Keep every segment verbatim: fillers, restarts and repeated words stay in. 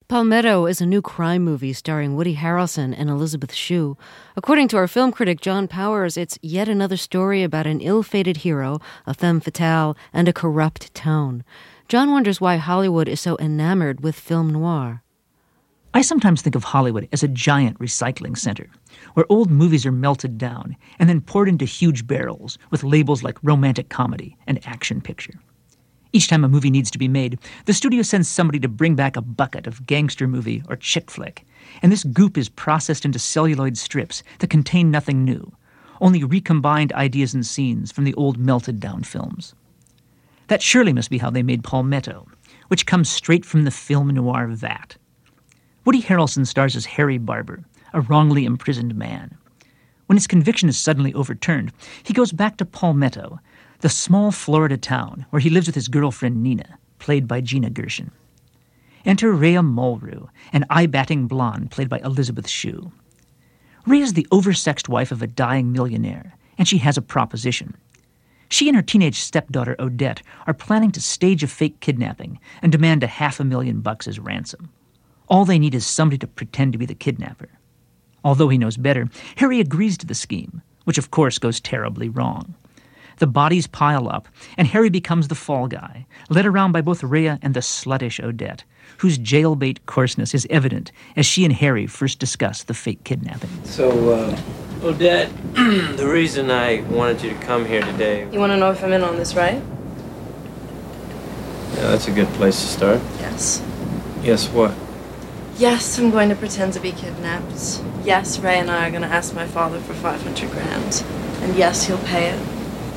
Palmetto is a new crime movie starring Woody Harrelson and Elizabeth Shue. According to our film critic John Powers, it's yet another story about an ill-fated hero, a femme fatale, and a corrupt town. John wonders why Hollywood is so enamored with film noir. I sometimes think of Hollywood as a giant recycling center, where old movies are melted down and then poured into huge barrels with labels like romantic comedy and action picture. Each time a movie needs to be made, the studio sends somebody to bring back a bucket of gangster movie or chick flick, and this goop is processed into celluloid strips that contain nothing new, only recombined ideas and scenes from the old melted-down films. That surely must be how they made Palmetto, which comes straight from the film noir vat. Woody Harrelson stars as Harry Barber, a wrongly imprisoned man. When his conviction is suddenly overturned, he goes back to Palmetto, the small Florida town where he lives with his girlfriend Nina, played by Gina Gershon. Enter Rhea Mulrew, an eye-batting blonde played by Elizabeth Shue. Rhea is the oversexed wife of a dying millionaire, and she has a proposition. She and her teenage stepdaughter Odette are planning to stage a fake kidnapping and demand a half a million bucks as ransom. All they need is somebody to pretend to be the kidnapper. Although he knows better, Harry agrees to the scheme, which of course goes terribly wrong. The bodies pile up, and Harry becomes the fall guy, led around by both Rhea and the sluttish Odette, whose jailbait coarseness is evident as she and Harry first discuss the fake kidnapping. So, uh, Odette, the reason I wanted you to come here today... You want to know if I'm in on this, right? Yeah, that's a good place to start. Yes. Yes, what? Yes, I'm going to pretend to be kidnapped. Yes, Ray and I are going to ask my father for five hundred grand. And yes, he'll pay it.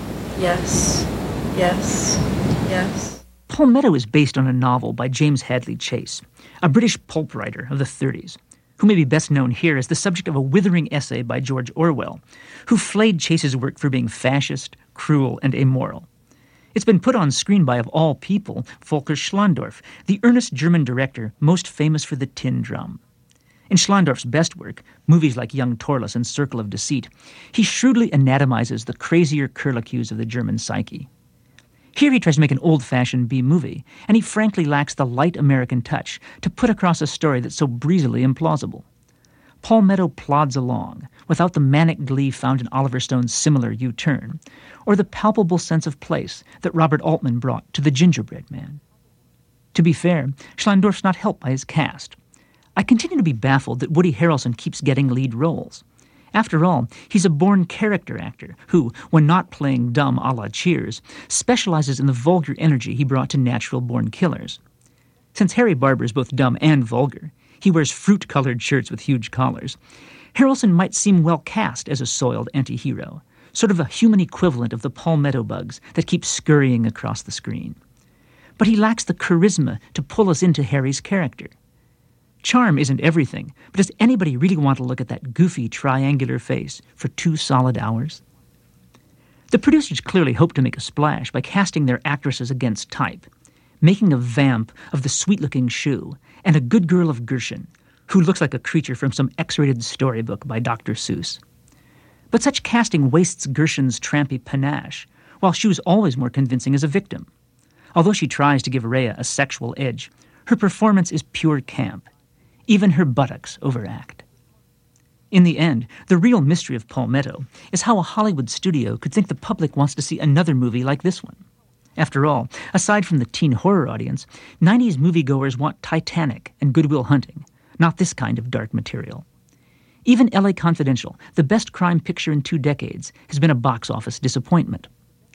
Yes, yes, yes. Palmetto is based on a novel by James Hadley Chase, a British pulp writer of the thirties, who may be best known here as the subject of a withering essay by George Orwell, who flayed Chase's work for being fascist, cruel, and amoral. It's been put on screen by, of all people, Volker Schlöndorff, the earnest German director most famous for The Tin Drum. In Schlöndorff's best work, movies like Young Torless and Circle of Deceit, he shrewdly anatomizes the crazier curlicues of the German psyche. Here he tries to make an old-fashioned B-movie, and he frankly lacks the light American touch to put across a story that's so breezily implausible. Palmetto plods along, without the manic glee found in Oliver Stone's similar U-turn, or the palpable sense of place that Robert Altman brought to The Gingerbread Man. To be fair, Schlöndorff's not helped by his cast. I continue to be baffled that Woody Harrelson keeps getting lead roles. After all, he's a born character actor who, when not playing dumb a la Cheers, specializes in the vulgar energy he brought to Natural Born Killers. Since Harry Barber is both dumb and vulgar, he wears fruit-colored shirts with huge collars, Harrelson might seem well cast as a soiled anti-hero, sort of a human equivalent of the palmetto bugs that keep scurrying across the screen. But he lacks the charisma to pull us into Harry's character. Charm isn't everything, but does anybody really want to look at that goofy triangular face for two solid hours? The producers clearly hope to make a splash by casting their actresses against type, making a vamp of the sweet-looking Shue and a good girl of Gershon, who looks like a creature from some X-rated storybook by Doctor Seuss. But such casting wastes Gershon's trampy panache, while Shue's always more convincing as a victim. Although she tries to give Rhea a sexual edge, her performance is pure camp. Even her buttocks overact. In the end, the real mystery of Palmetto is how a Hollywood studio could think the public wants to see another movie like this one. After all, aside from the teen horror audience, nineties moviegoers want Titanic and Good Will Hunting, not this kind of dark material. Even L A Confidential, the best crime picture in two decades, has been a box office disappointment.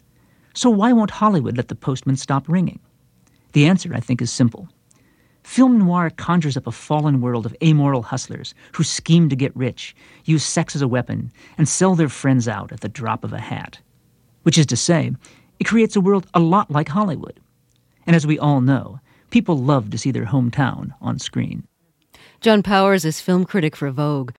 So why won't Hollywood let the postman stop ringing? The answer, I think, is simple. Film noir conjures up a fallen world of amoral hustlers who scheme to get rich, use sex as a weapon, and sell their friends out at the drop of a hat. Which is to say, it creates a world a lot like Hollywood. And as we all know, people love to see their hometown on screen. John Powers is film critic for Vogue.